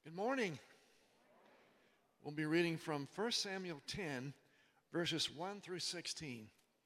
Good morning. We'll be reading from 1 Samuel 10, verses 1 through 16.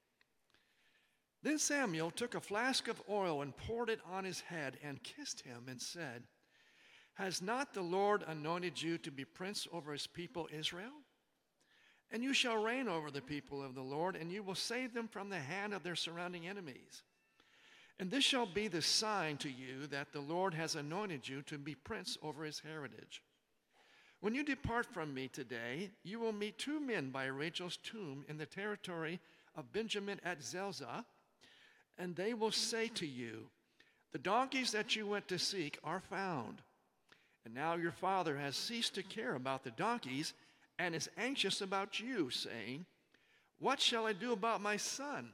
Then Samuel took a flask of oil and poured it on his head and kissed him and said, "Has not the Lord anointed you to be prince over his people Israel? And you shall reign over the people of the Lord, and you will save them from the hand of their surrounding enemies. And this shall be the sign to you that the Lord has anointed you to be prince over his heritage. When you depart from me today, you will meet two men by Rachel's tomb in the territory of Benjamin at Zelzah, and they will say to you, 'The donkeys that you went to seek are found.' And now your father has ceased to care about the donkeys and is anxious about you, saying, 'What shall I do about my son?'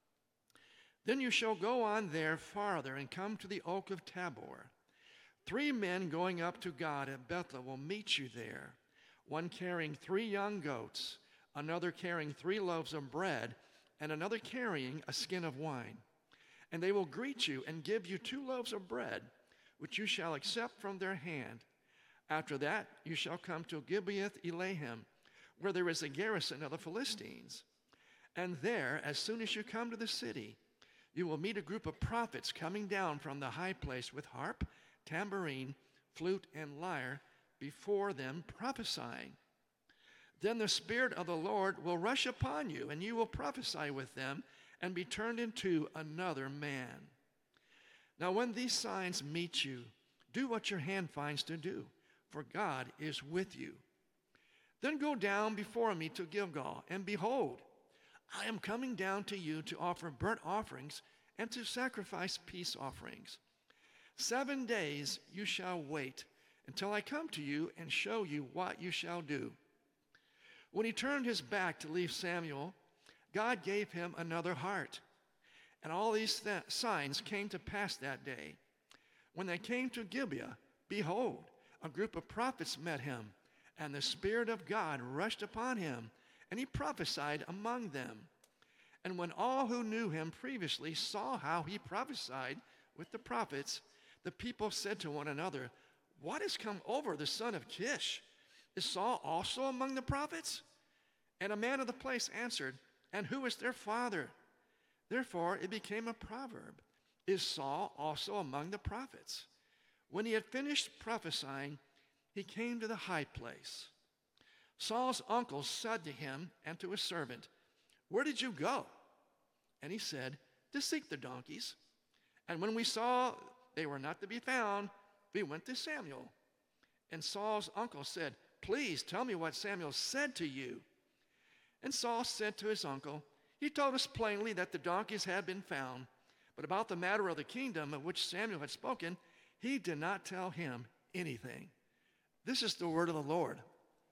Then you shall go on there farther and come to the oak of Tabor. 3 men going up to God at Bethel will meet you there, one carrying 3 young goats, another carrying 3 loaves of bread, and another carrying a skin of wine. And they will greet you and give you 2 loaves of bread, which you shall accept from their hand. After that you shall come to Gibeath-Elohim, where there is a garrison of the Philistines. And there, as soon as you come to the city, you will meet a group of prophets coming down from the high place with harp, tambourine, flute, and lyre before them prophesying. Then the Spirit of the Lord will rush upon you, and you will prophesy with them and be turned into another man. Now when these signs meet you, do what your hand finds to do, for God is with you. Then go down before me to Gilgal, and behold, I am coming down to you to offer burnt offerings and to sacrifice peace offerings. 7 days you shall wait until I come to you and show you what you shall do." When he turned his back to leave Samuel, God gave him another heart. And all these signs came to pass that day. When they came to Gibeah, behold, a group of prophets met him, and the Spirit of God rushed upon him, and he prophesied among them. And when all who knew him previously saw how he prophesied with the prophets, the people said to one another, "What has come over the son of Kish? Is Saul also among the prophets?" And a man of the place answered, "And who is their father?" Therefore it became a proverb, "Is Saul also among the prophets?" When he had finished prophesying, he came to the high place. Saul's uncle said to him and to his servant, "Where did you go?" And he said, "To seek the donkeys. And when we saw they were not to be found, we went to Samuel." And Saul's uncle said, "Please tell me what Samuel said to you." And Saul said to his uncle, "He told us plainly that the donkeys had been found, but about the matter of the kingdom of which Samuel had spoken, he did not tell him anything." This is the word of the Lord.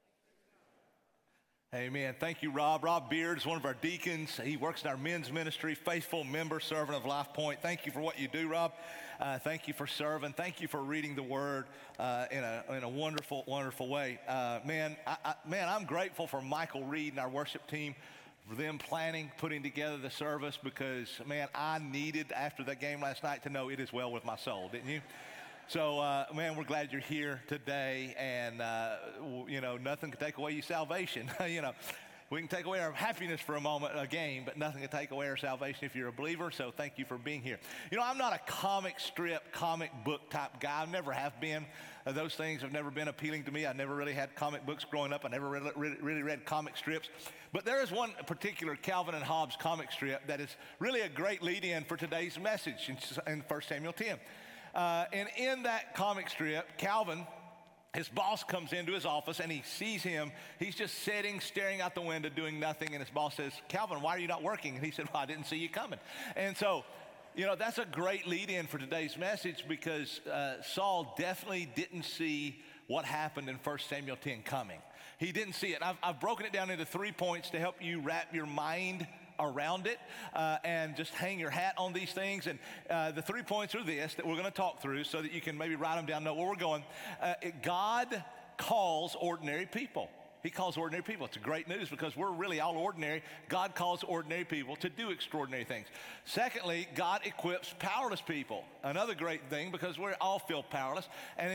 Amen. Thank you, Rob. Rob Beard is one of our deacons. He works in our men's ministry, faithful member, servant of Life Point. Thank you for what you do, Rob. Thank you for serving. Thank you for reading the Word in a wonderful, wonderful way. I'm grateful for Michael Reed and our worship team for them planning, putting together the service because, man, I needed, after that game last night, to know it is well with my soul, didn't you? So, we're glad you're here today, and, nothing can take away your salvation. We can take away our happiness for a moment, a game, but nothing can take away our salvation if you're a believer, so thank you for being here. I'm not a comic book type guy. I never have been. Those things have never been appealing to me. I never really had comic books growing up. I never really read comic strips. But there is one particular Calvin and Hobbes comic strip that is really a great lead-in for today's message in 1 Samuel 10. And in that comic strip, Calvin, his boss comes into his office and he sees him. He's just sitting, staring out the window, doing nothing. And his boss says, "Calvin, why are you not working?" And he said, "Well, I didn't see you coming." And so, that's a great lead-in for today's message because Saul definitely didn't see what happened in 1 Samuel 10 coming. He didn't see it. I've broken it down into 3 points to help you wrap your mind around it and just hang your hat on these things. And the 3 points are this that we're going to talk through so that you can maybe write them down, know where we're going. God calls ordinary people. He calls ordinary people. It's great news because we're really all ordinary. God calls ordinary people to do extraordinary things. Secondly, God equips powerless people. Another great thing because we all feel powerless. And then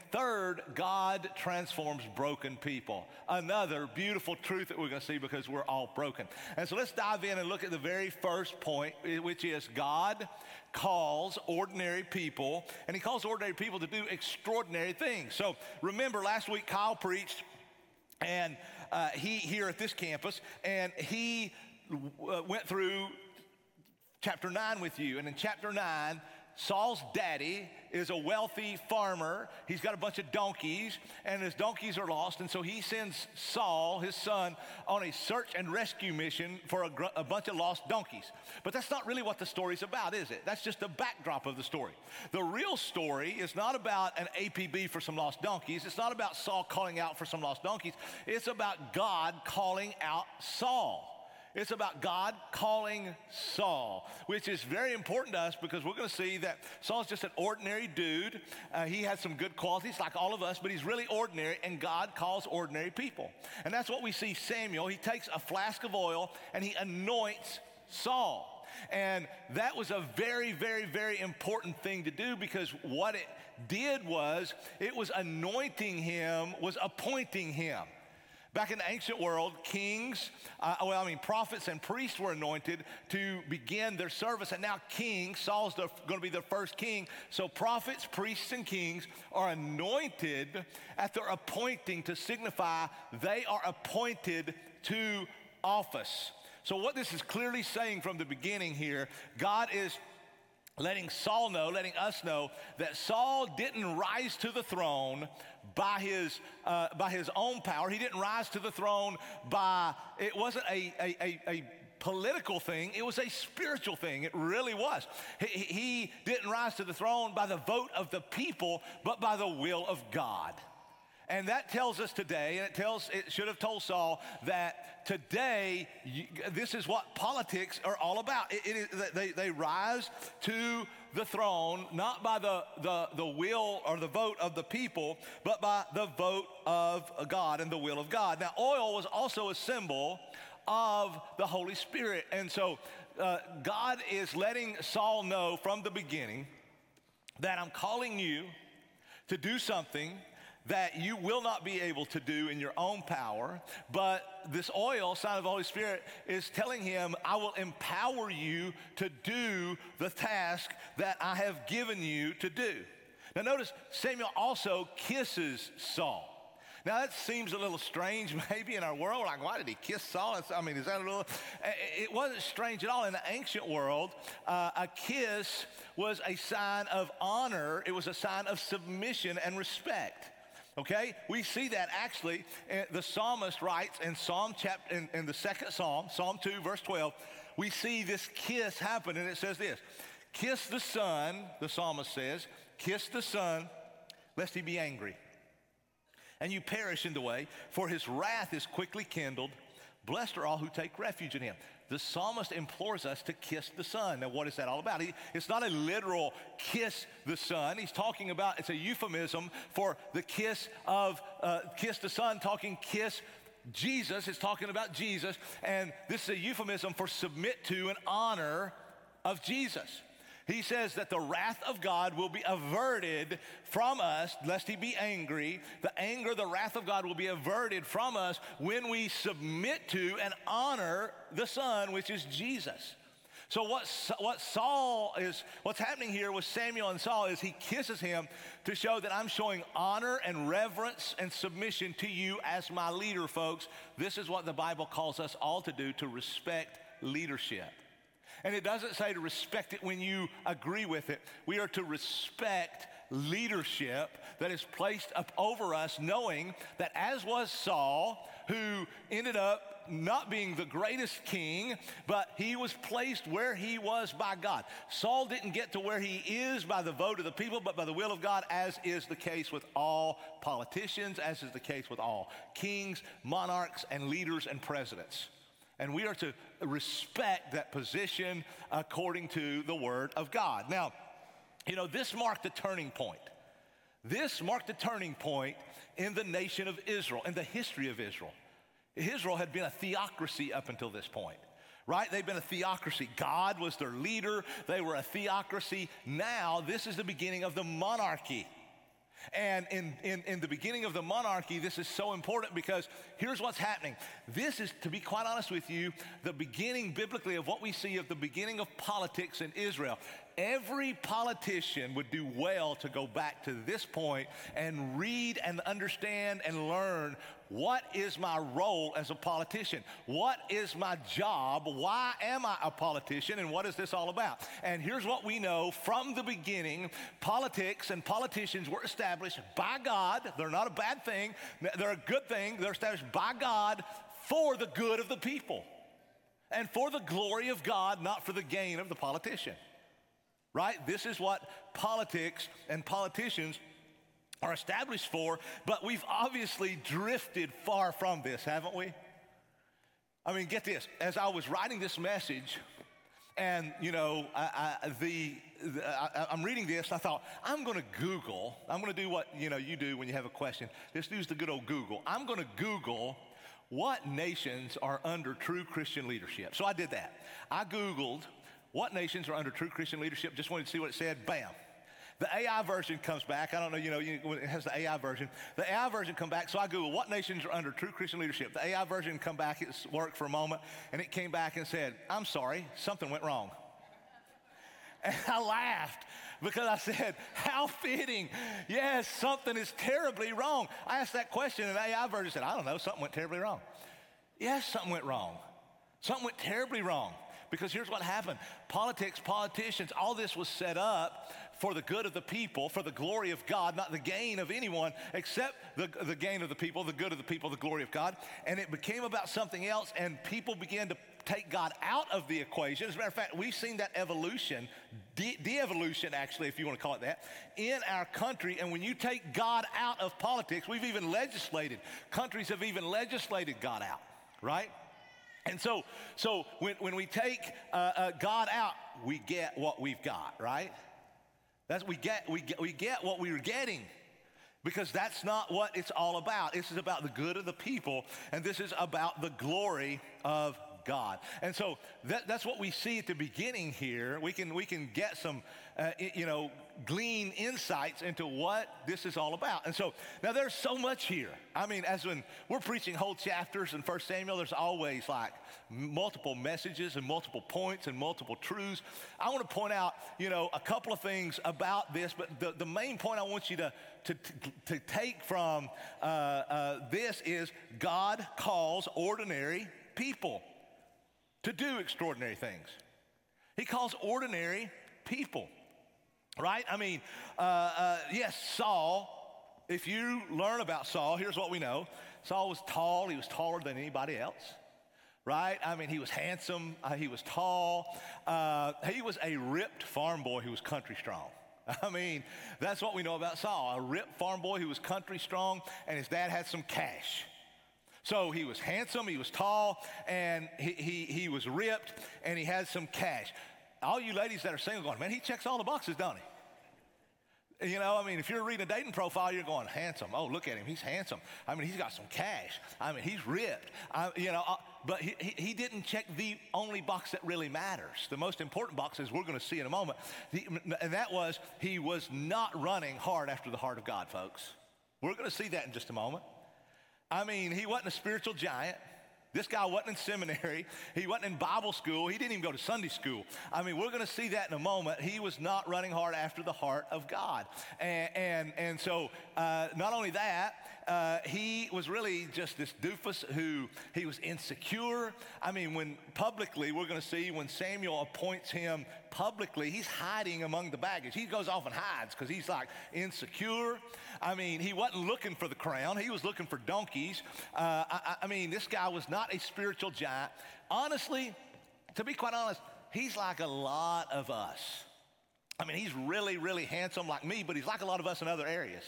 third, God transforms broken people. Another beautiful truth that we're going to see because we're all broken. And so let's dive in and look at the very first point, which is God calls ordinary people, and he calls ordinary people to do extraordinary things. So remember, last week Kyle preached, and he here at this campus, and he went through chapter 9 with you. And in chapter 9, Saul's daddy is a wealthy farmer. He's got a bunch of donkeys, and his donkeys are lost. And so he sends Saul, his son, on a search and rescue mission for a bunch of lost donkeys. But that's not really what the story's about, is it? That's just the backdrop of the story. The real story is not about an APB for some lost donkeys. It's not about Saul calling out for some lost donkeys. It's about God calling out Saul. It's about God calling Saul, which is very important to us because we're going to see that Saul's just an ordinary dude. He has some good qualities like all of us, but he's really ordinary, and God calls ordinary people. And that's what we see Samuel. He takes a flask of oil and he anoints Saul. And that was a very, very, very important thing to do because what it did was it was anointing him, was appointing him. Back in the ancient world, prophets and priests were anointed to begin their service. And now kings, Saul's going to be the first king. So prophets, priests, and kings are anointed at their appointing to signify they are appointed to office. So what this is clearly saying from the beginning here, God is letting us know that Saul didn't rise to the throne by his own power. He didn't rise to the throne it wasn't a political thing. It was a spiritual thing. It really was. He didn't rise to the throne by the vote of the people, but by the will of God. And that tells us today, and it should have told Saul that today, this is what politics are all about. They rise to the throne, not by the will or the vote of the people, but by the vote of God and the will of God. Now, oil was also a symbol of the Holy Spirit. And so God is letting Saul know from the beginning that I'm calling you to do something that you will not be able to do in your own power, but this oil, sign of the Holy Spirit, is telling him, I will empower you to do the task that I have given you to do. Now notice, Samuel also kisses Saul. Now that seems a little strange maybe in our world, like why did he kiss Saul? Is that a little, it wasn't strange at all. In the ancient world, a kiss was a sign of honor. It was a sign of submission and respect. Okay, we see that actually. The psalmist writes in in the second Psalm, Psalm 2, verse 12. We see this kiss happen, and it says this: "Kiss the Son," the psalmist says, "kiss the Son, lest he be angry, and you perish in the way. For his wrath is quickly kindled. Blessed are all who take refuge in him." The psalmist implores us to kiss the Son. Now, what is that all about? It's not a literal kiss the Son. He's talking about, it's a euphemism for the kiss the Son, talking kiss Jesus. It's talking about Jesus. And this is a euphemism for submit to and honor of Jesus. He says that the wrath of God will be averted from us, lest he be angry. The wrath of God will be averted from us when we submit to and honor the Son, which is Jesus. So what's happening here with Samuel and Saul is he kisses him to show that I'm showing honor and reverence and submission to you as my leader, folks. This is what the Bible calls us all to do, to respect leadership. And it doesn't say to respect it when you agree with it. We are to respect leadership that is placed up over us, knowing that as was Saul, who ended up not being the greatest king, but he was placed where he was by God. Saul didn't get to where he is by the vote of the people, but by the will of God, as is the case with all politicians, as is the case with all kings, monarchs, and leaders and presidents. And we are to respect that position according to the Word of God. Now, this marked a turning point. This marked a turning point in the nation of Israel, in the history of Israel. Israel had been a theocracy up until this point, right? They've been a theocracy. God was their leader. They were a theocracy. Now, this is the beginning of the monarchy. And in the beginning of the monarchy, this is so important because here's what's happening. This is, to be quite honest with you, the beginning biblically of what we see of the beginning of politics in Israel. Every politician would do well to go back to this point and read and understand and learn, what is my role as a politician? What is my job? Why am I a politician? And what is this all about? And here's what we know from the beginning. Politics and politicians were established by God. They're not a bad thing. They're a good thing. They're established by God for the good of the people and for the glory of God, not for the gain of the politician. Right? This is what politics and politicians are established for, but we've obviously drifted far from this, haven't we? I mean, get this. As I was writing this message, and you know, I'm reading this, and I thought, I'm going to Google. I'm going to do what you do when you have a question. Just use the good old Google. I'm going to Google what nations are under true Christian leadership. So I did that. I Googled what nations are under true Christian leadership. Just wanted to see what it said. Bam. The AI version comes back. I don't know, it has the AI version. The AI version come back, so I Google what nations are under true Christian leadership. The AI version come back, it worked for a moment, and it came back and said, I'm sorry, something went wrong. And I laughed because I said, how fitting. Yes, something is terribly wrong. I asked that question, and the AI version said, I don't know, something went terribly wrong. Yes, something went wrong. Something went terribly wrong. Because here's what happened. Politics, politicians, all this was set up for the good of the people, for the glory of God, not the gain of anyone, except the gain of the people, the good of the people, the glory of God. And it became about something else, and people began to take God out of the equation. As a matter of fact, we've seen that evolution, de-evolution actually, if you want to call it that, in our country. And when you take God out of politics, we've even legislated. Countries have even legislated God out, right? And so when we take God out, we get what we've got, right? We get what we were getting, because that's not what it's all about. This is about the good of the people, and this is about the glory of God. And so that's what we see at the beginning here. We can get some, glean insights into what this is all about. And so now there's so much here. I mean, as when we're preaching whole chapters in 1 Samuel, there's always like multiple messages and multiple points and multiple truths. I want to point out, a couple of things about this, but the main point I want you to take from this is God calls ordinary people to do extraordinary things. He calls ordinary people, right? I mean, yes, Saul, if you learn about Saul, here's what we know. Saul was tall. He was taller than anybody else, right? I mean, he was handsome. He was tall. He was a ripped farm boy who was country strong. I mean, that's what we know about Saul, a ripped farm boy who was country strong, and his dad had some cash. So he was handsome, he was tall, and he was ripped, and he had some cash. All you ladies that are single going, man, he checks all the boxes, don't he? If you're reading a dating profile, you're going, handsome. Oh, look at him, he's handsome. I mean, he's got some cash. I mean, he's ripped. But he didn't check the only box that really matters. The most important box, as we're going to see in a moment, and that was he was not running hard after the heart of God, folks. We're going to see that in just a moment. I mean, he wasn't a spiritual giant. This guy wasn't in seminary. He wasn't in Bible school. He didn't even go to Sunday school. I mean, we're going to see that in a moment. He was not running hard after the heart of God. And so not only that, he was really just this doofus who he was insecure. I mean, when publicly, we're going to see when Samuel appoints him publicly, he's hiding among the baggage. He goes off and hides because he's like insecure. I mean, he wasn't looking for the crown. He was looking for donkeys. I mean, this guy was not a spiritual giant. Honestly, to be quite honest, he's like a lot of us. I mean, he's really, really handsome like me, but he's like a lot of us in other areas.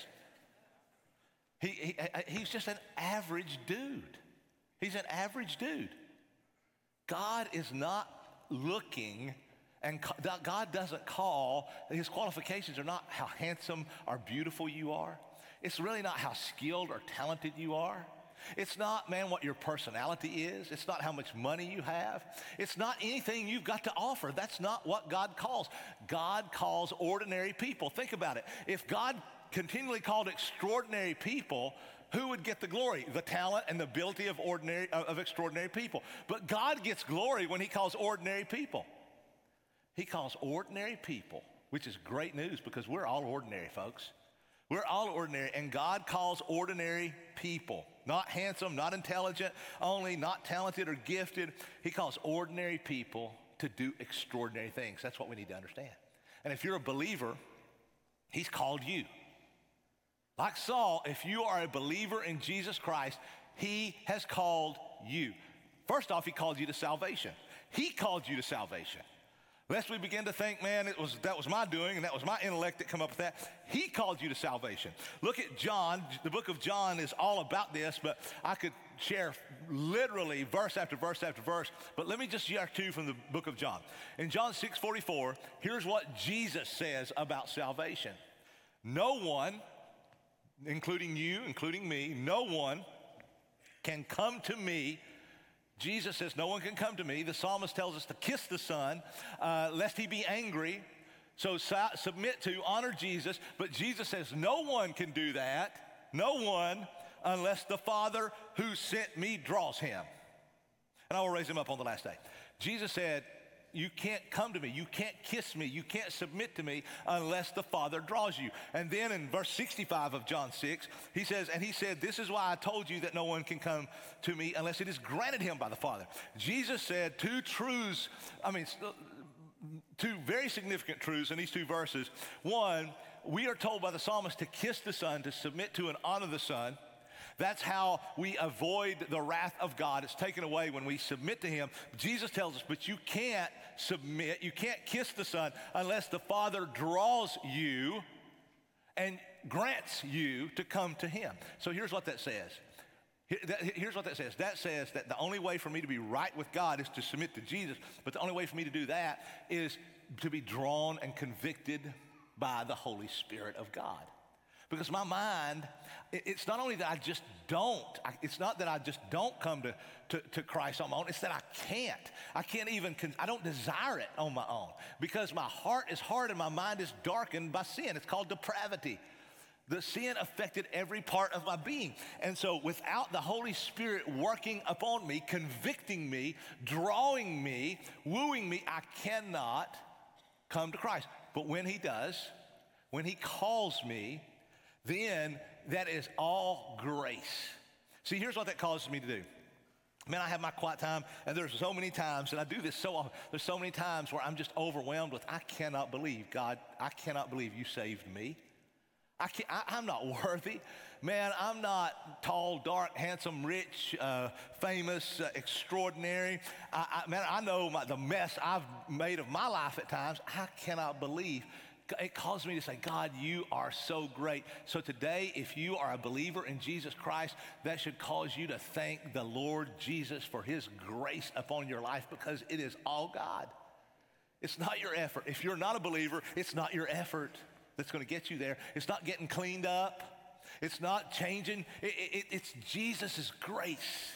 He's just an average dude. He's an average dude. God is not looking, and God doesn't call, his qualifications are not how handsome or beautiful you are. It's really not how skilled or talented you are. It's not, man, what your personality is. It's not how much money you have. It's not anything you've got to offer. That's not what God calls. God calls ordinary people. Think about it. If God continually called extraordinary people. Who would get the glory? The talent and the ability of extraordinary people. But God gets glory when he calls ordinary people. He calls ordinary people, which is great news because we're all ordinary, folks. We're all ordinary, and God calls ordinary people. Not handsome, not intelligent only, not talented or gifted. He calls ordinary people to do extraordinary things. That's what we need to understand. And if you're a believer, he's called you. Like Saul, if you are a believer in Jesus Christ, he has called you. First off, he called you to salvation. He called you to salvation. Lest we begin to think, man, that was my doing and that was my intellect that come up with that. He called you to salvation. Look at John. The book of John is all about this, but I could share literally verse after verse after verse. But let me just share two from the book of John. In John 6:44, here's what Jesus says about salvation. No one, including you, including me, no one can come to me. Jesus says, no one can come to me. The psalmist tells us to kiss the Son, lest he be angry. So submit to, honor Jesus. But Jesus says, no one can do that. No one, unless the Father who sent me draws him. And I will raise him up on the last day. Jesus said, you can't come to me. You can't kiss me. You can't submit to me unless the Father draws you. And then in verse 65 of John 6, he says, and he said, this is why I told you that no one can come to me unless it is granted him by the Father. Jesus said two very significant truths in these two verses. One, we are told by the psalmist to kiss the Son, to submit to and honor the Son. That's how we avoid the wrath of God. It's taken away when we submit to him. Jesus tells us, but you can't submit, you can't kiss the Son unless the Father draws you and grants you to come to him. So here's what that says. Here's what that says. That says that the only way for me to be right with God is to submit to Jesus, but the only way for me to do that is to be drawn and convicted by the Holy Spirit of God. Because my mind, it's not only that I just don't, it's not that I just don't come to Christ on my own, it's that I can't. I don't desire it on my own. Because my heart is hard and my mind is darkened by sin. It's called depravity. The sin affected every part of my being. And so without the Holy Spirit working upon me, convicting me, drawing me, wooing me, I cannot come to Christ. But when he does, when he calls me, then that is all grace. See, here's what that causes me to do. Man, I have my quiet time, and there's so many times, and I do this so often, there's so many times where I'm just overwhelmed with, I cannot believe, God, I cannot believe you saved me. I'm not worthy. Man, I'm not tall, dark, handsome, rich, famous, extraordinary. I know the mess I've made of my life at times. I cannot believe. It caused me to say, God, you are so great. So today, if you are a believer in Jesus Christ, that should cause you to thank the Lord Jesus for his grace upon your life, because it is all God. It's not your effort. If you're not a believer, it's not your effort that's going to get you there. It's not getting cleaned up. It's not changing. It's Jesus' grace.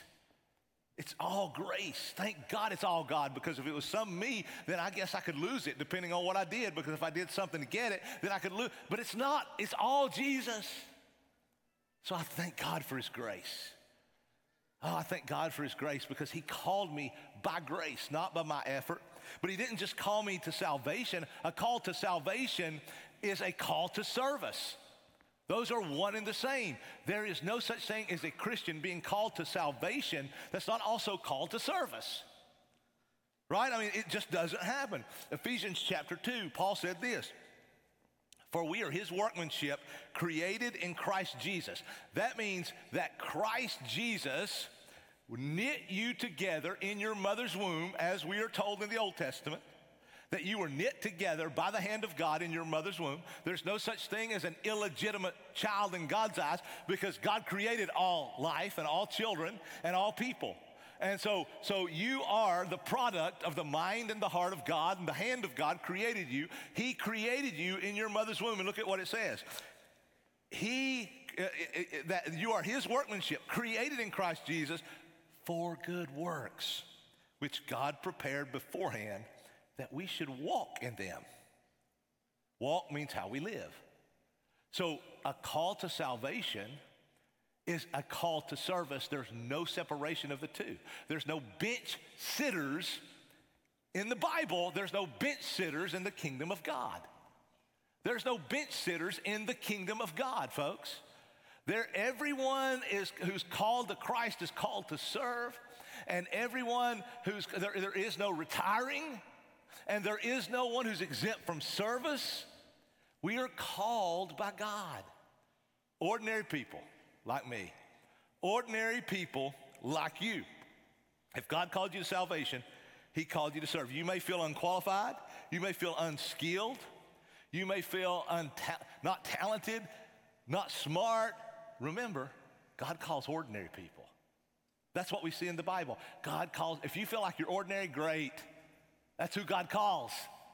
It's all grace. Thank God it's all God, because if it was some me, then I guess I could lose it depending on what I did, because if I did something to get it, then I could lose. But it's not. It's all Jesus. So I thank God for his grace. Oh, I thank God for his grace, because he called me by grace, not by my effort. But he didn't just call me to salvation. A call to salvation is a call to service. Those are one and the same. There is no such thing as a Christian being called to salvation that's not also called to service. Right? I mean, it just doesn't happen. Ephesians chapter 2, Paul said this, for we are his workmanship, created in Christ Jesus. That means that Christ Jesus knit you together in your mother's womb, as we are told in the Old Testament, that you were knit together by the hand of God in your mother's womb. There's no such thing as an illegitimate child in God's eyes, because God created all life and all children and all people. And so you are the product of the mind and the heart of God, and the hand of God created you. He created you in your mother's womb. And look at what it says. That you are his workmanship, created in Christ Jesus for good works, which God prepared beforehand that we should walk in them. Walk means how we live. So a call to salvation is a call to service. There's no separation of the two. There's no bench sitters in the Bible. There's no bench sitters in the kingdom of God. There's no bench sitters in the kingdom of God, folks. Everyone who's called to Christ is called to serve, and everyone there is no retiring, and there is no one who's exempt from service. We are called by God. Ordinary people like me, ordinary people like you. If God called you to salvation, he called you to serve. You may feel unqualified, you may feel unskilled, you may feel not talented, not smart. Remember, God calls ordinary people. That's what we see in the Bible. God calls, if you feel like you're ordinary, great. That's who God calls.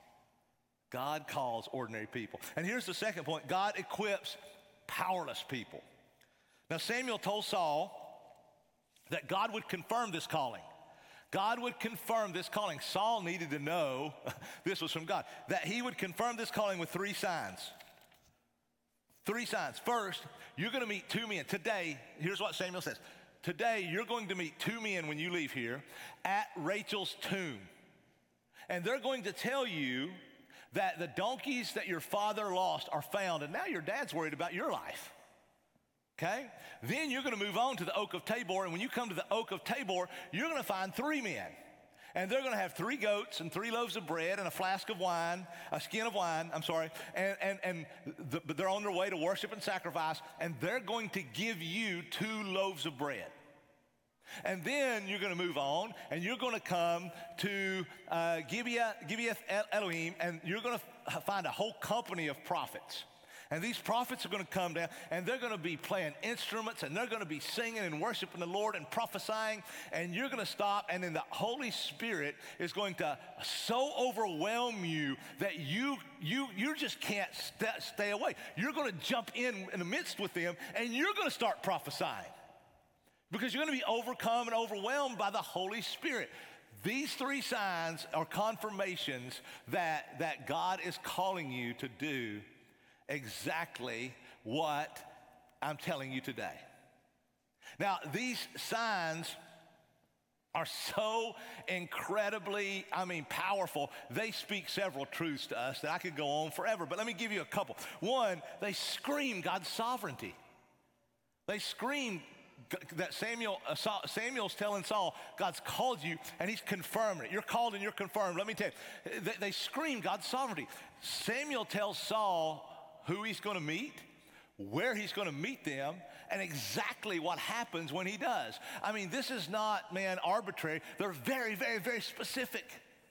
God calls ordinary people. And here's the second point. God equips powerless people. Now, Samuel told Saul that God would confirm this calling. God would confirm this calling. Saul needed to know this was from God, that he would confirm this calling with 3 signs. 3 signs. First, you're going to meet 2 men. Today, here's what Samuel says. Today, you're going to meet 2 men when you leave here at Rachel's tomb. And they're going to tell you that the donkeys that your father lost are found, and now your dad's worried about your life. Okay? Then you're going to move on to the Oak of Tabor, and when you come to the Oak of Tabor, you're going to find 3 men. And they're going to have 3 goats and 3 loaves of bread and a flask of wine, a skin of wine, but they're on their way to worship and sacrifice, and they're going to give you 2 loaves of bread. And then you're going to move on, and you're going to come to Gibeath Elohim, and you're going to find a whole company of prophets. And these prophets are going to come down, and they're going to be playing instruments, and they're going to be singing and worshiping the Lord and prophesying, and you're going to stop, and then the Holy Spirit is going to so overwhelm you that you just can't stay away. You're going to jump in the midst with them, and you're going to start prophesying because you're going to be overcome and overwhelmed by the Holy Spirit. These 3 signs are confirmations that God is calling you to do exactly what I'm telling you today. Now, these signs are so incredibly, powerful. They speak several truths to us that I could go on forever, but let me give you a couple. One, they scream God's sovereignty. They scream that Samuel's telling Saul, God's called you, and he's confirming it. You're called and you're confirmed. Let me tell you, they scream God's sovereignty. Samuel tells Saul who he's going to meet, where he's going to meet them, and exactly what happens when he does. This is not, arbitrary. They're very, very, very specific.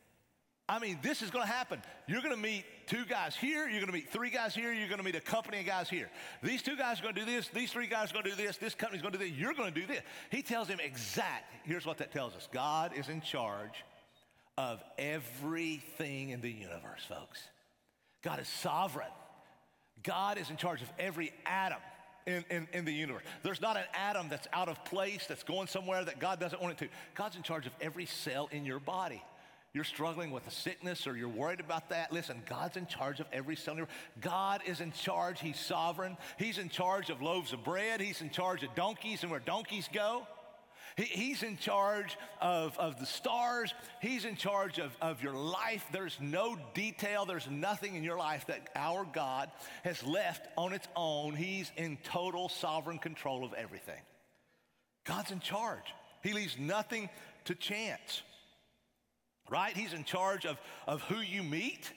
This is going to happen. You're going to meet 2 guys here. You're going to meet 3 guys here. You're going to meet a company of guys here. These 2 guys are going to do this. These 3 guys are going to do this. This company's going to do this. You're going to do this. He tells him exact. Here's what that tells us. God is in charge of everything in the universe, folks. God is sovereign. God is in charge of every atom in the universe. There's not an atom that's out of place, that's going somewhere that God doesn't want it to. God's in charge of every cell in your body. You're struggling with a sickness or you're worried about that. Listen, God's in charge of every cell in your body. God is in charge. He's sovereign. He's in charge of loaves of bread. He's in charge of donkeys and where donkeys go. He's in charge of the stars. He's in charge of your life. There's no detail. There's nothing in your life that our God has left on its own. He's in total sovereign control of everything. God's in charge. He leaves nothing to chance, right? He's in charge of who you meet.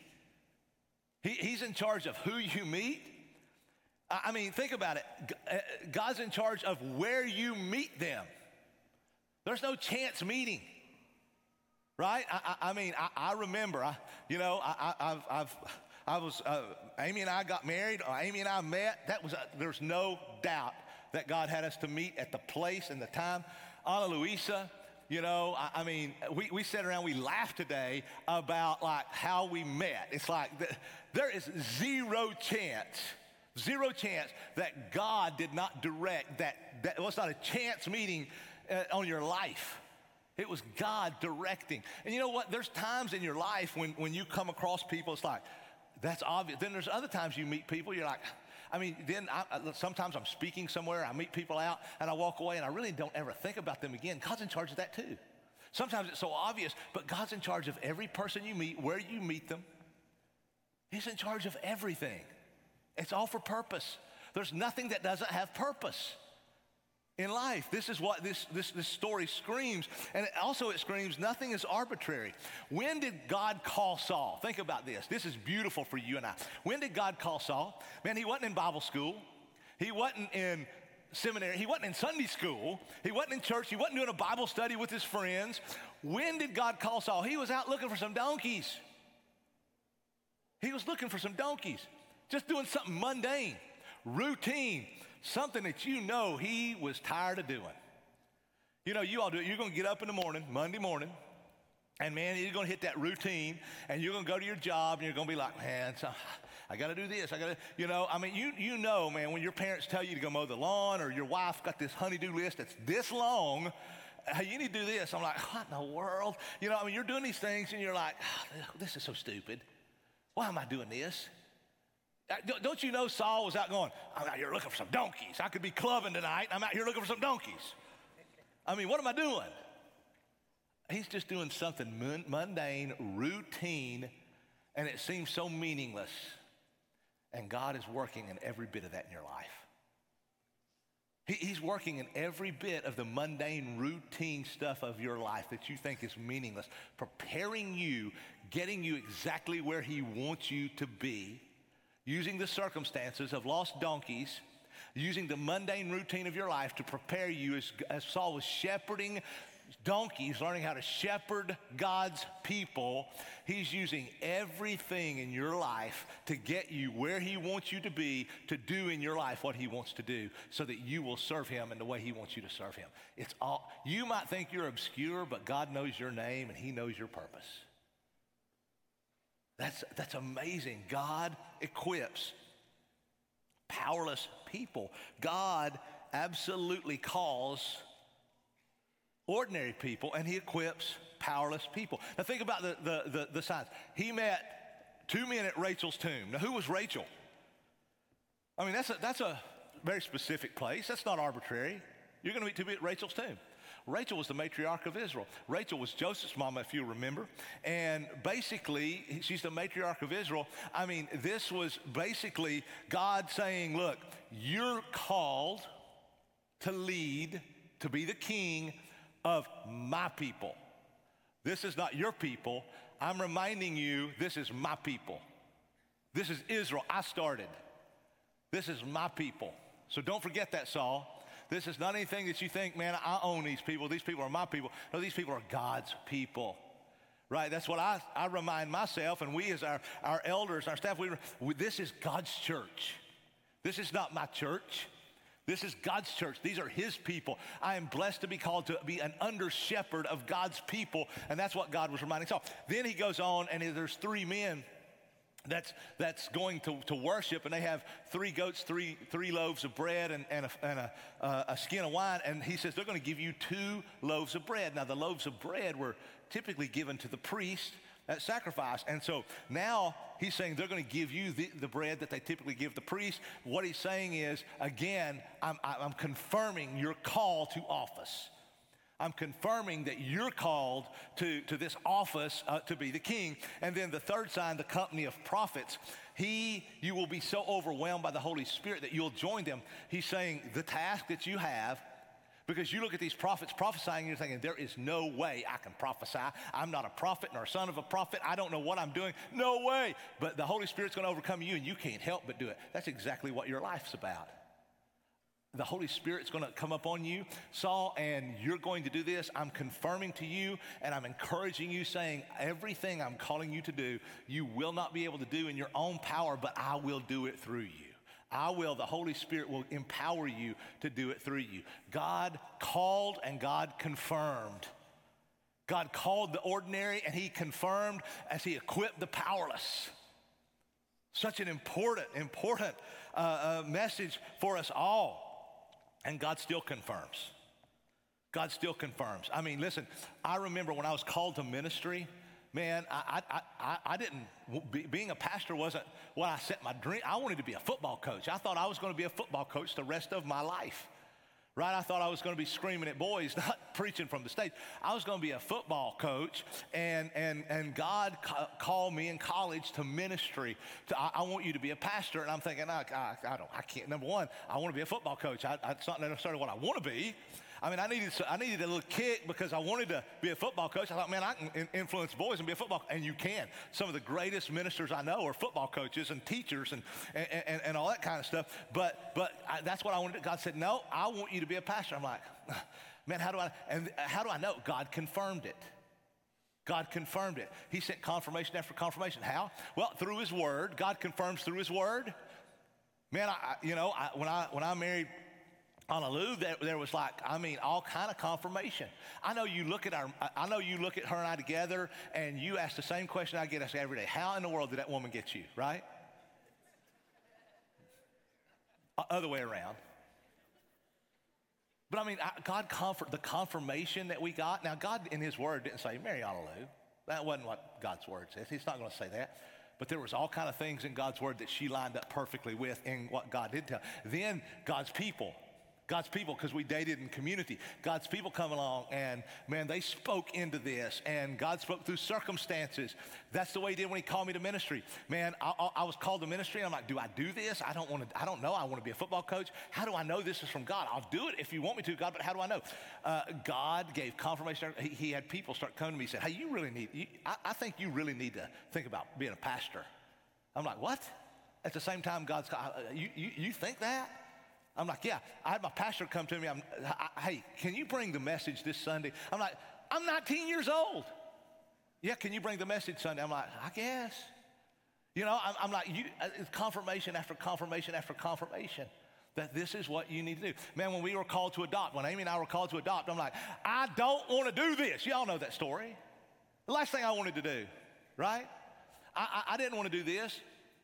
He's in charge of who you meet. Think about it. God's in charge of where you meet them. There's no chance meeting, right? I remember, Amy and I got married, or Amy and I met. There's no doubt that God had us to meet at the place and the time. Ana Luisa, we sat around, we laughed today about like how we met. It's like there is zero chance that God did not direct that was not a chance meeting on your life. It was God directing. And you know what? There's times in your life when you come across people, it's like, that's obvious. Then there's other times you meet people, you're like, I mean, then sometimes I'm speaking somewhere, I meet people out, and I walk away, and I really don't ever think about them again. God's in charge of that too. Sometimes it's so obvious, but God's in charge of every person you meet, where you meet them. He's in charge of everything. It's all for purpose. There's nothing that doesn't have purpose in life. This is what this story screams. And it screams nothing is arbitrary. When did God call Saul? Think about this. This is beautiful for you and I. When did God call Saul? Man, he wasn't in Bible school. He wasn't in seminary. He wasn't in Sunday school. He wasn't in church. He wasn't doing a Bible study with his friends. When did God call Saul? He was out looking for some donkeys. He was looking for some donkeys, just doing something mundane, routine, something that you know he was tired of doing. You know, you all do it. You're going to get up in the morning, Monday morning, and man, you're going to hit that routine, and you're going to go to your job, and you're going to be like, man, I got to do this. You know, I mean, you know, man, when your parents tell you to go mow the lawn, or your wife got this honey-do list that's this long, hey, you need to do this. I'm like, what in the world? You know, I mean, you're doing these things, and you're like, oh, this is so stupid. Why am I doing this? Don't you know Saul was out going, I'm out here looking for some donkeys. I could be clubbing tonight. I'm out here looking for some donkeys. I mean, what am I doing? He's just doing something mundane, routine, and it seems so meaningless. And God is working in every bit of that in your life. He's working in every bit of the mundane, routine stuff of your life that you think is meaningless, preparing you, getting you exactly where he wants you to be, using the circumstances of lost donkeys, using the mundane routine of your life to prepare you as Saul was shepherding donkeys, learning how to shepherd God's people. He's using everything in your life to get you where he wants you to be, to do in your life what he wants to do, so that you will serve him in the way he wants you to serve him. It's all, you might think you're obscure, but God knows your name and he knows your purpose. That's amazing. God equips powerless people. God absolutely calls ordinary people, and he equips powerless people. Now think about the signs. He met two men at Rachel's tomb. Now who was Rachel? I mean, that's a very specific place. That's not arbitrary. You're going to meet two men at Rachel's tomb. Rachel was the matriarch of Israel. Rachel was Joseph's mama, if you remember. And basically, she's the matriarch of Israel. I mean, this was basically God saying, look, you're called to lead, to be the king of my people. This is not your people. I'm reminding you, this is my people. This is Israel. I started. This is my people. So don't forget that, Saul. This is not anything that you think, man, I own these people. These people are my people. No, these people are God's people. Right? That's what I remind myself, and we as our elders, our staff, this is God's church. This is not my church. This is God's church. These are his people. I am blessed to be called to be an under-shepherd of God's people, and that's what God was reminding Saul. Then he goes on, and there's three men that's going to worship, and they have 3 goats, three loaves of bread, and a skin of wine, and he says they're going to give you 2 loaves of bread. Now the loaves of bread were typically given to the priest at sacrifice, and so now he's saying they're going to give you the bread that they typically give the priest. What he's saying is, again, I'm confirming your call to office. I'm confirming that you're called to this office to be the king. And then the third sign, the company of prophets. You will be so overwhelmed by the Holy Spirit that you'll join them. He's saying the task that you have, because you look at these prophets prophesying, and you're thinking, there is no way I can prophesy. I'm not a prophet nor a son of a prophet. I don't know what I'm doing. No way. But the Holy Spirit's going to overcome you, and you can't help but do it. That's exactly what your life's about. The Holy Spirit's going to come up on you, Saul, and you're going to do this. I'm confirming to you, and I'm encouraging you, saying everything I'm calling you to do, you will not be able to do in your own power, but I will do it through you. The Holy Spirit will empower you to do it through you. God called and God confirmed. God called the ordinary, and he confirmed as he equipped the powerless. Such an important message for us all. And God still confirms. God still confirms. I mean, listen, I remember when I was called to ministry, man, I didn't, being a pastor wasn't what I set my dream. I wanted to be a football coach. I thought I was going to be a football coach the rest of my life, right? I thought I was going to be screaming at boys, not preaching from the stage. I was going to be a football coach, and God called me in college to ministry. I want you to be a pastor. And I'm thinking, I can't. Number one, I want to be a football coach. It's not necessarily what I want to be. I mean, I needed a little kick because I wanted to be a football coach. I thought, man, I can influence boys and be a football, and you can. Some of the greatest ministers I know are football coaches and teachers and all that kind of stuff. But that's what I wanted. God said, no, I want you to be a pastor. I'm like, man, how do I know? God confirmed it. God confirmed it. He sent confirmation after confirmation. How? Well, through His Word. God confirms through His Word. Man, when I married Anna Lou, there was all kind of confirmation. I know you look at her and I together, and you ask the same question I get asked every day. How in the world did that woman get you, right? Other way around. But I mean, the confirmation that we got. Now, God in His Word didn't say, marry Anna Lou. That wasn't what God's Word says. He's not going to say that. But there was all kind of things in God's Word that she lined up perfectly with in what God did tell. Then God's people, because we dated in community. God's people come along and, man, they spoke into this, and God spoke through circumstances. That's the way He did when He called me to ministry. Man, I was called to ministry, and I'm like, do I do this? I don't know. I want to be a football coach. How do I know this is from God? I'll do it if you want me to, God, but how do I know? God gave confirmation. He had people start coming to me and say, hey, I think you really need to think about being a pastor. I'm like, what? At the same time, God's, you think that? I'm like, yeah. I had my pastor come to me. Hey, can you bring the message this Sunday? I'm like, I'm 19 years old. Yeah, can you bring the message Sunday? I'm like, I guess. I'm like, it's confirmation after confirmation after confirmation that this is what you need to do. Man, when we were called to adopt, when Amy and I were called to adopt, I'm like, I don't want to do this. Y'all know that story. The last thing I wanted to do, right? I didn't want to do this.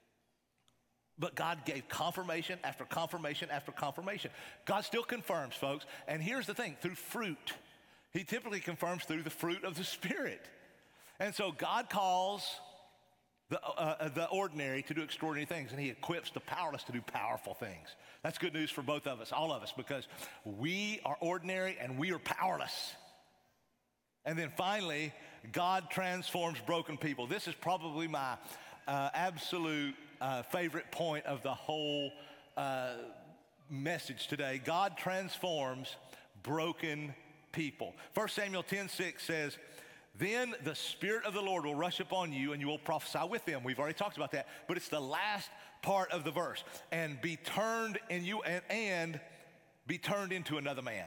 But God gave confirmation after confirmation after confirmation. God still confirms, folks. And here's the thing, through fruit. He typically confirms through the fruit of the Spirit. And so God calls the ordinary to do extraordinary things, and He equips the powerless to do powerful things. That's good news for both of us, all of us, because we are ordinary and we are powerless. And then finally, God transforms broken people. This is probably my absolute favorite point of the whole message today. God transforms broken people. 1 Samuel 10:6 says, then the Spirit of the Lord will rush upon you and you will prophesy with them. We've already talked about that, but it's the last part of the verse. And be turned in you and be turned into another man.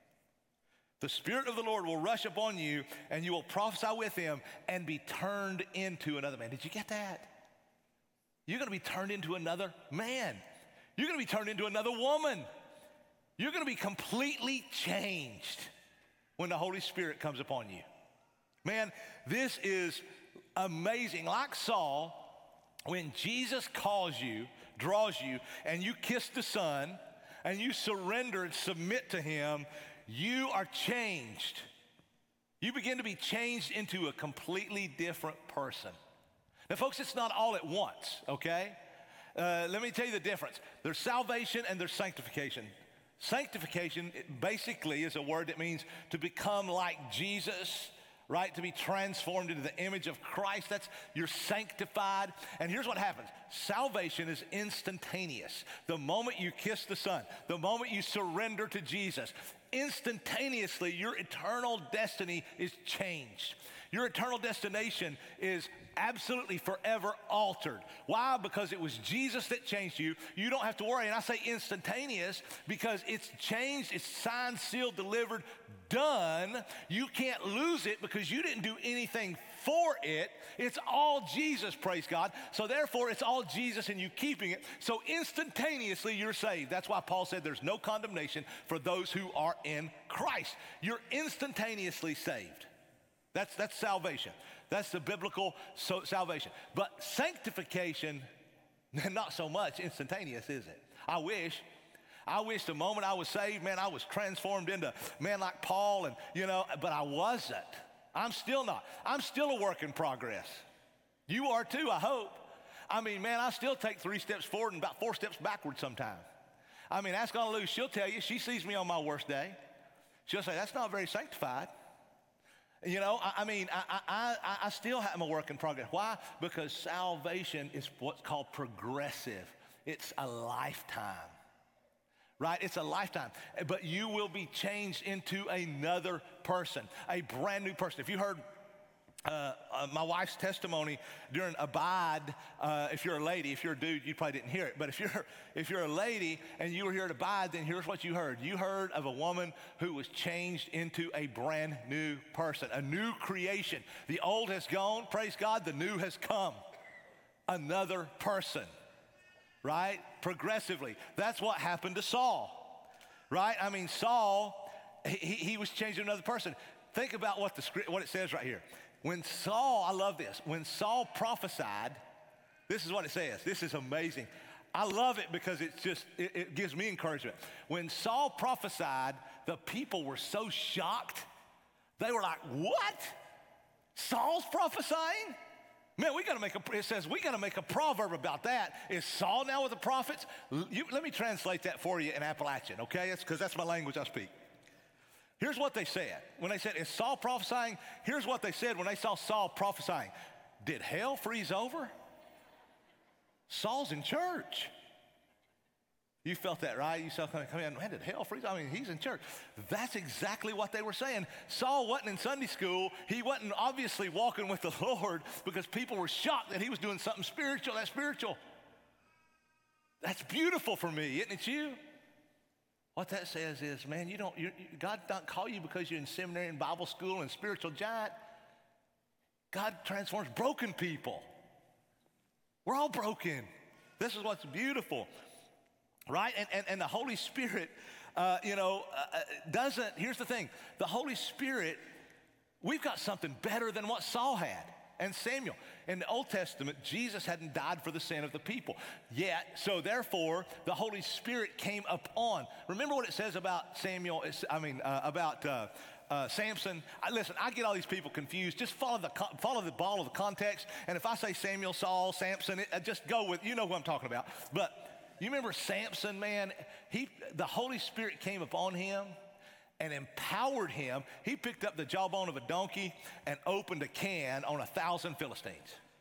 The Spirit of the Lord will rush upon you and you will prophesy with them and be turned into another man. Did you get that? You're going to be turned into another man. You're going to be turned into another woman. You're going to be completely changed when the Holy Spirit comes upon you. Man, this is amazing. Like Saul, when Jesus calls you, draws you, and you kiss the Son, and you surrender and submit to Him, you are changed. You begin to be changed into a completely different person. Now, folks, it's not all at once, okay? Let me tell you the difference. There's salvation and there's sanctification. Sanctification basically is a word that means to become like Jesus, right? To be transformed into the image of Christ. That's, you're sanctified. And here's what happens. Salvation is instantaneous. The moment you kiss the Son, the moment you surrender to Jesus, instantaneously your eternal destiny is changed. Your eternal destination is absolutely forever altered. Why? Because it was Jesus that changed you. You don't have to worry. And I say instantaneous because it's changed, it's signed, sealed, delivered, done. You can't lose it because you didn't do anything for it. It's all Jesus, praise God. So therefore, it's all Jesus and you keeping it. So instantaneously, you're saved. That's why Paul said there's no condemnation for those who are in Christ. You're instantaneously saved. That's salvation. That's the biblical salvation. But sanctification, not so much instantaneous, is it? I wish the moment I was saved, man, I was transformed into man like Paul, and but I wasn't. I'm still not. I'm still a work in progress. You are too, I hope. I mean, man, I still take 3 steps forward and about 4 steps backward sometimes. I mean, ask Aunt Lou, she'll tell you, she sees me on my worst day. She'll say, that's not very sanctified. You know, I still have a work in progress. Why? Because salvation is what's called progressive. It's a lifetime, right? It's a lifetime. But you will be changed into another person, a brand new person. If you heard my wife's testimony during Abide, if you're a lady, if you're a dude, you probably didn't hear it. But if you're a lady and you were here at Abide, then here's what you heard. You heard of a woman who was changed into a brand new person, a new creation. The old has gone, praise God, the new has come. Another person, right? Progressively. That's what happened to Saul, right? I mean, Saul, he was changed to another person. Think about what it says right here. When Saul, I love this, when Saul prophesied, this is what it says. This is amazing. I love it because it gives me encouragement. When Saul prophesied, the people were so shocked. They were like, what? Saul's prophesying? Man, it says we got to make a proverb about that. Is Saul now with the prophets? Let me translate that for you in Appalachian, okay? Because that's my language I speak. Here's what they said. When they said, is Saul prophesying? Here's what they said when they saw Saul prophesying. Did hell freeze over? Saul's in church. You felt that, right? You saw, come in, man, did hell freeze? I mean, he's in church. That's exactly what they were saying. Saul wasn't in Sunday school. He wasn't obviously walking with the Lord because people were shocked that he was doing something spiritual. That's spiritual. That's beautiful for me, isn't it you? What that says is, man, God don't call you because you're in seminary and Bible school and spiritual giant. God transforms broken people. We're all broken. This is what's beautiful, right? And the Holy Spirit, doesn't, here's the thing. The Holy Spirit, we've got something better than what Saul had and Samuel. In the Old Testament, Jesus hadn't died for the sin of the people yet, so therefore, the Holy Spirit came upon. Remember what it says about Samuel, Samson. Listen, I get all these people confused. Just follow the ball of the context, and if I say Samuel, Saul, Samson, just go with, you know who I'm talking about. But you remember Samson, man, the Holy Spirit came upon him and empowered him. He picked up the jawbone of a donkey and opened a can on 1,000 Philistines.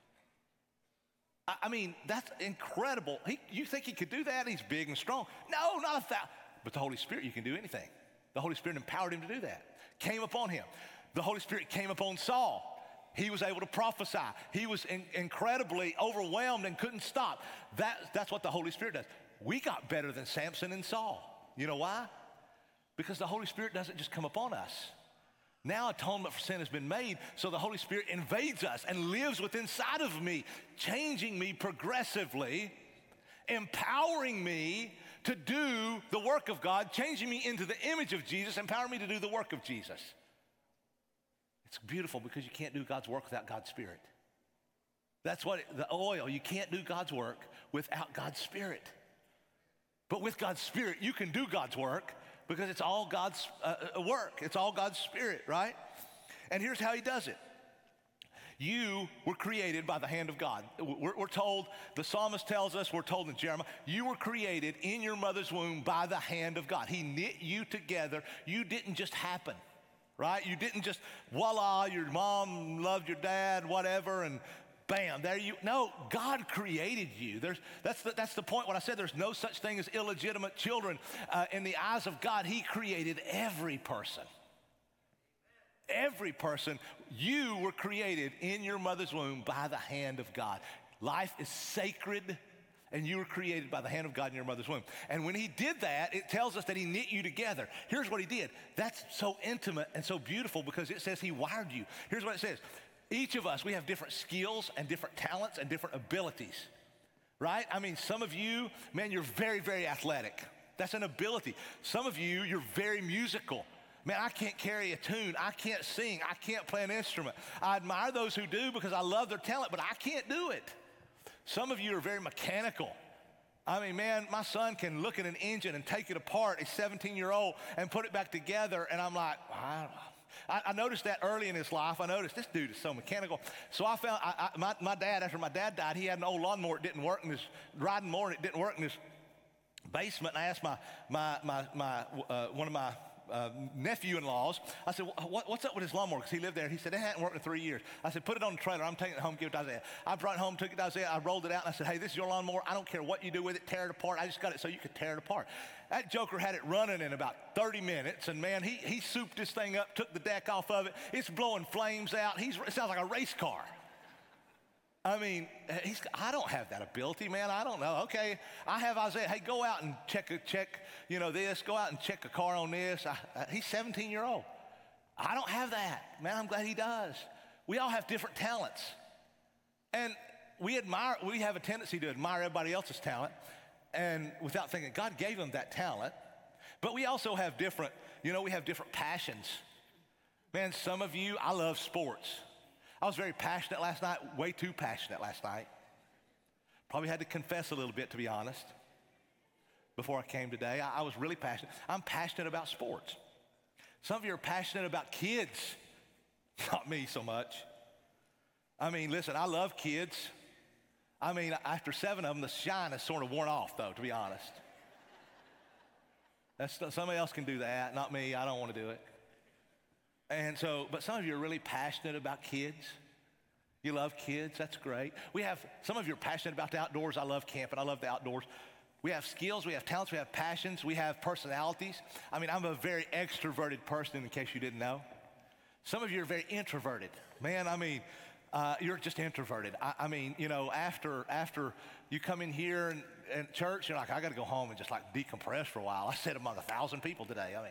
I mean, that's incredible. You think he could do that? He's big and strong. No, not 1,000. But the Holy Spirit, you can do anything. The Holy Spirit empowered him to do that. Came upon him. The Holy Spirit came upon Saul. He was able to prophesy. He was incredibly overwhelmed and couldn't stop. That's what the Holy Spirit does. We got better than Samson and Saul. You know why? Because the Holy Spirit doesn't just come upon us. Now atonement for sin has been made, so the Holy Spirit invades us and lives within inside of me, changing me progressively, empowering me to do the work of God, changing me into the image of Jesus, empowering me to do the work of Jesus. It's beautiful because you can't do God's work without God's Spirit. That's what the oil, you can't do God's work without God's Spirit. But with God's Spirit, you can do God's work because it's all God's work. It's all God's Spirit, right? And here's how he does it. You were created by the hand of God. We're told, the psalmist tells us, we're told in Jeremiah, you were created in your mother's womb by the hand of God. He knit you together. You didn't just happen, right? You didn't just, voila, your mom loved your dad, whatever, and bam, there you, no, God created you. That's the point when I said there's no such thing as illegitimate children. In the eyes of God, he created every person. Every person, you were created in your mother's womb by the hand of God. Life is sacred, and you were created by the hand of God in your mother's womb. And when he did that, it tells us that he knit you together. Here's what he did. That's so intimate and so beautiful because it says he wired you. Here's what it says. Each of us, we have different skills and different talents and different abilities, right? I mean, some of you, man, you're very, very athletic. That's an ability. Some of you, you're very musical. Man, I can't carry a tune. I can't sing. I can't play an instrument. I admire those who do because I love their talent, but I can't do it. Some of you are very mechanical. I mean, man, my son can look at an engine and take it apart, a 17-year-old, and put it back together, and I'm like, I noticed that early in his life. I noticed this dude is so mechanical. So I found my dad, after my dad died, he had an old lawnmower. It didn't work in his riding mower. It didn't work in his basement. And I asked one of my nephew-in-laws, I said, what's up with his lawnmower? Because he lived there. He said, it hadn't worked in 3 years. I said, put it on the trailer. I'm taking it home, give it to Isaiah. I brought it home, took it to Isaiah. I rolled it out, and I said, hey, this is your lawnmower. I don't care what you do with it. Tear it apart. I just got it so you could tear it apart. That joker had it running in about 30 minutes, and man, he souped this thing up, took the deck off of it. It's blowing flames out. It sounds like a race car. I mean, I don't have that ability, man. I don't know. Okay, I have Isaiah. Hey, go out and check, this. Go out and check a car on this. He's 17-year-old. I don't have that. Man, I'm glad he does. We all have different talents. And we have a tendency to admire everybody else's talent, and without thinking, God gave them that talent. But we also have different passions. Man, some of you, I love sports. I was very passionate last night, way too passionate last night. Probably had to confess a little bit, to be honest, before I came today. I was really passionate. I'm passionate about sports. Some of you are passionate about kids. Not me so much. I mean, listen, I love kids. I mean, after 7 of them, the shine is sort of worn off, though, to be honest. Somebody else can do that, not me. I don't want to do it. And so, but some of you are really passionate about kids. You love kids, that's great. Some of you are passionate about the outdoors. I love camping, I love the outdoors. We have skills, we have talents, we have passions, we have personalities. I mean, I'm a very extroverted person, in case you didn't know. Some of you are very introverted. Man, I mean, you're just introverted. I mean, after you come in here and church, you're like, I got to go home and just like decompress for a while. I sat among 1,000 people today, I mean.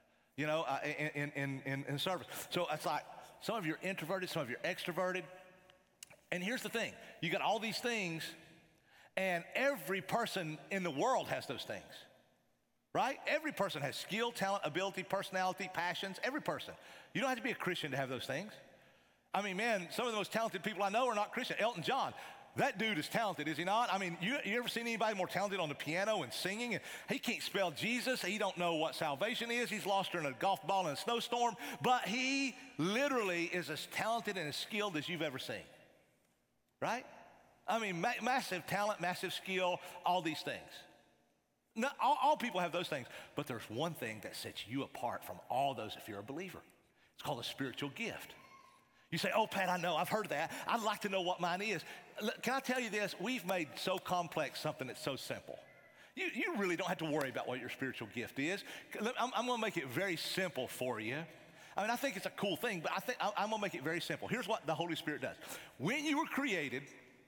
In service. So it's like some of you are introverted, some of you are extroverted. And here's the thing. You got all these things, and every person in the world has those things, right? Every person has skill, talent, ability, personality, passions, every person. You don't have to be a Christian to have those things. I mean, man, some of the most talented people I know are not Christian. Elton John. That dude is talented, is he not? I mean, you ever seen anybody more talented on the piano and singing? And he can't spell Jesus. He don't know what salvation is. He's lost her in a golf ball in a snowstorm. But he literally is as talented and as skilled as you've ever seen, right? I mean, massive talent, massive skill, all these things. Not, all people have those things. But there's one thing that sets you apart from all those if you're a believer. It's called a spiritual gift. You say, oh, Pat, I know, I've heard that. I'd like to know what mine is. Can I tell you this? We've made so complex something that's so simple. You really don't have to worry about what your spiritual gift is. I'm going to make it very simple for you. I mean, I think it's a cool thing, but I'm going to make it very simple. Here's what the Holy Spirit does. When you were created,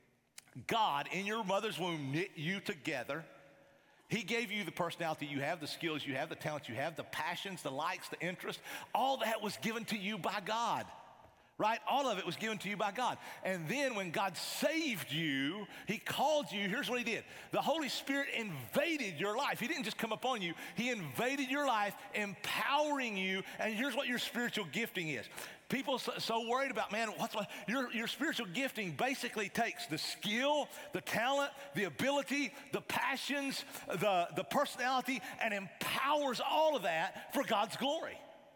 God in your mother's womb knit you together. He gave you the personality you have, the skills you have, the talents you have, the passions, the likes, the interests. All that was given to you by God. Right? All of it was given to you by God. And then when God saved you, he called you. Here's what he did. The Holy Spirit invaded your life. He didn't just come upon you. He invaded your life, empowering you. And here's what your spiritual gifting is. People so worried about, man, your spiritual gifting basically takes the skill, the talent, the ability, the passions, the personality, and empowers all of that for God's glory.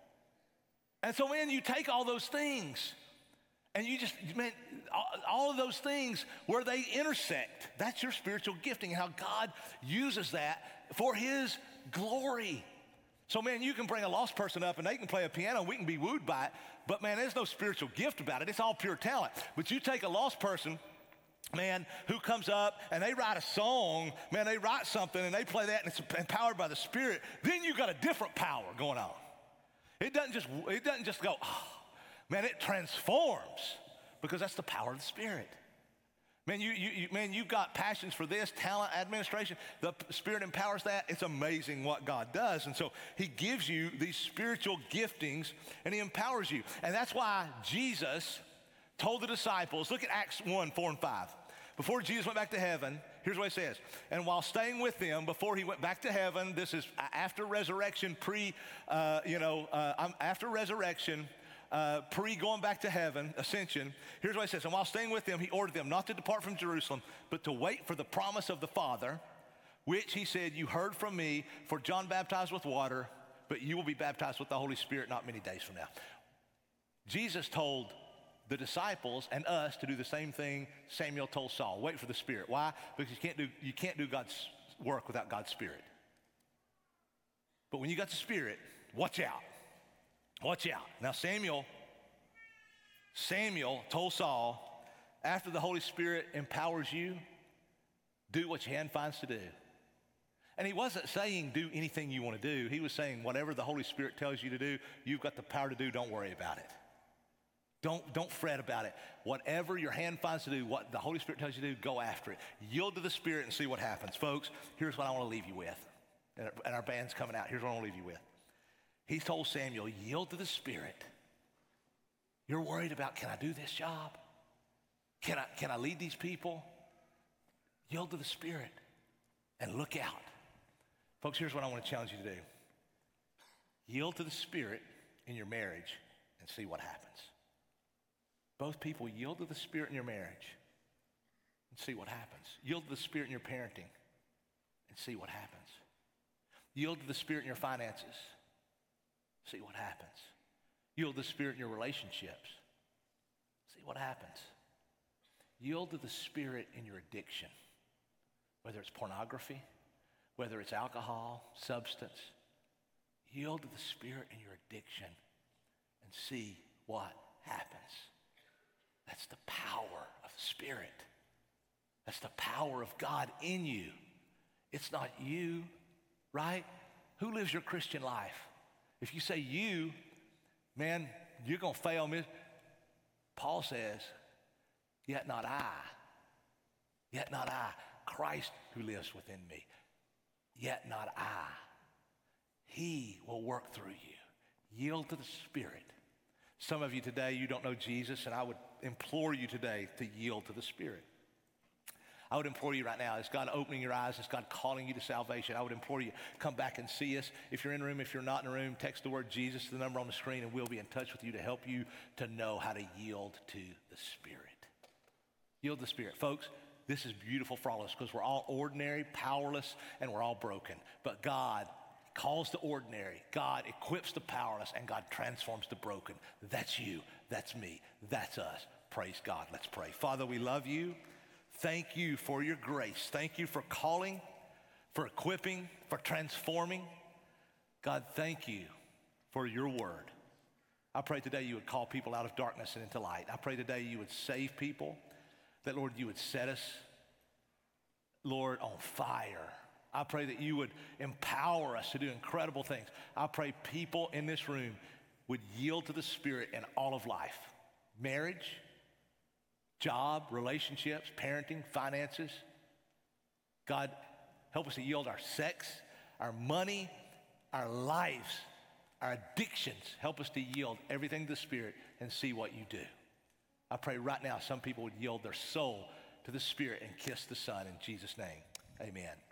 And so, man, you take all those things and you just, man, all of those things where they intersect, that's your spiritual gifting, how God uses that for his glory. So, man, you can bring a lost person up and they can play a piano and we can be wooed by it, but, man, there's no spiritual gift about it. It's all pure talent. But you take a lost person, man, who comes up and they write a song, man, they write something and they play that and it's empowered by the Spirit, then you got a different power going on. It doesn't just go, oh, man, it transforms because that's the power of the Spirit. Man, you've got passions for this, talent, administration. The Spirit empowers that. It's amazing what God does. And so he gives you these spiritual giftings and he empowers you. And that's why Jesus told the disciples, look at Acts 1, 4 and 5. Before Jesus went back to heaven, here's what it says. And while staying with them, before he went back to heaven, this is after resurrection, after resurrection, pre-going back to heaven, ascension. Here's what it says. And while staying with them, he ordered them not to depart from Jerusalem, but to wait for the promise of the Father, which he said, you heard from me, for John baptized with water, but you will be baptized with the Holy Spirit not many days from now. Jesus told the disciples and us to do the same thing Samuel told Saul. Wait for the Spirit. Why? Because you can't do God's work without God's Spirit. But when you got the Spirit, watch out. Watch out. Now Samuel told Saul, after the Holy Spirit empowers you, do what your hand finds to do. And he wasn't saying do anything you want to do. He was saying whatever the Holy Spirit tells you to do, you've got the power to do. Don't worry about it. Don't fret about it. Whatever your hand finds to do, what the Holy Spirit tells you to do, go after it. Yield to the Spirit and see what happens. Folks, here's what I want to leave you with. And our band's coming out. Here's what I want to leave you with. He told Samuel, yield to the Spirit. You're worried about, can I do this job? Can I lead these people? Yield to the Spirit and look out. Folks, here's what I want to challenge you to do. Yield to the Spirit in your marriage and see what happens. Both people yield to the Spirit in your marriage and see what happens. Yield to the Spirit in your parenting and see what happens. Yield to the Spirit in your finances. See what happens. Yield to the Spirit in your relationships. See what happens. Yield to the Spirit in your addiction, whether it's pornography, whether it's alcohol, substance. Yield to the Spirit in your addiction and see what happens. That's the power of the Spirit. That's the power of God in you. It's not you, right? Who lives your Christian life? If you say you, man, you're going to fail me. Paul says, yet not I. Yet not I. Christ who lives within me. Yet not I. He will work through you. Yield to the Spirit. Some of you today, you don't know Jesus, and I would implore you today to yield to the Spirit. I would implore you right now, is God opening your eyes? Is God calling you to salvation? I would implore you, come back and see us. If you're in the room, if you're not in the room, text the word Jesus to the number on the screen, and we'll be in touch with you to help you to know how to yield to the Spirit. Yield to the Spirit. Folks, this is beautiful for all of us because we're all ordinary, powerless, and we're all broken. But God calls the ordinary, God equips the powerless, and God transforms the broken. That's you, that's me, that's us. Praise God. Let's pray. Father, we love you. Thank you for your grace. Thank you for calling, for equipping, for transforming. God, thank you for your word. I pray today you would call people out of darkness and into light. I pray today you would save people, that, Lord, you would set us, Lord, on fire. I pray that you would empower us to do incredible things. I pray people in this room would yield to the Spirit in all of life. Marriage, job, relationships, parenting, finances. God, help us to yield our sex, our money, our lives, our addictions. Help us to yield everything to the Spirit and see what you do. I pray right now some people would yield their soul to the Spirit and kiss the Son in Jesus' name. Amen.